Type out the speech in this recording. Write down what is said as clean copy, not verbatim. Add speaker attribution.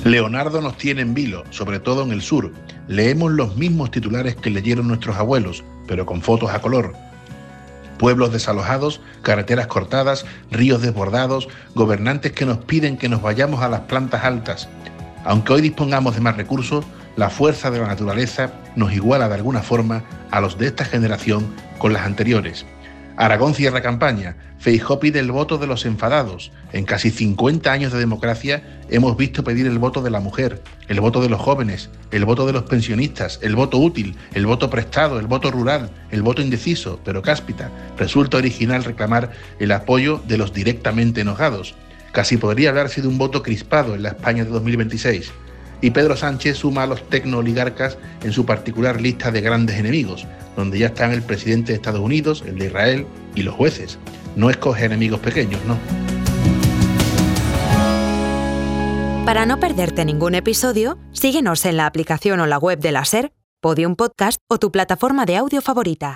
Speaker 1: Leonardo nos tiene en vilo, sobre todo en el sur. Leemos los mismos titulares que leyeron nuestros abuelos, pero con fotos a color. Pueblos desalojados, carreteras cortadas, ríos desbordados, gobernantes que nos piden que nos vayamos a las plantas altas. Aunque hoy dispongamos de más recursos, la fuerza de la naturaleza nos iguala de alguna forma a los de esta generación con las anteriores. Aragón cierra campaña. Feijóo pide el voto de los enfadados. En casi 50 años de democracia hemos visto pedir el voto de la mujer, el voto de los jóvenes, el voto de los pensionistas, el voto útil, el voto prestado, el voto rural, el voto indeciso, pero cáspita. Resulta original reclamar el apoyo de los directamente enojados. Casi podría hablarse de un voto crispado en la España de 2026. Y Pedro Sánchez suma a los tecnooligarcas en su particular lista de grandes enemigos, donde ya están el presidente de Estados Unidos, el de Israel y los jueces. No escoge enemigos pequeños, ¿no?
Speaker 2: Para no perderte ningún episodio, síguenos en la aplicación o la web de la SER, Podium Podcast o tu plataforma de audio favorita.